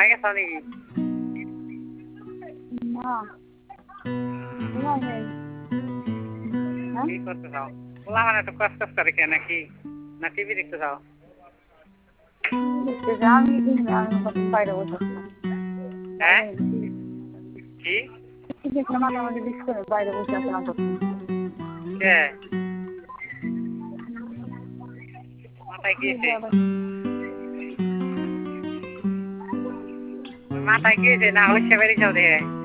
ঘুমাই গেছো নাকি? না ঘুমাই নাই। কি করতে চাও? বললাম মানে একটু কষ্ট করে কে নাকি না টিভি দেখতে চাও? দেখতে যা আমি বাইরে বসে আসলাম। হ্যাঁ কি দেখলাম মাঝামাঝি বিশ করে বাইরে বসে আসলাম। কে মাথায় গিয়েছে? মাথায় গিয়েছে না হচ্ছে বেরিয়ে যাও দেখে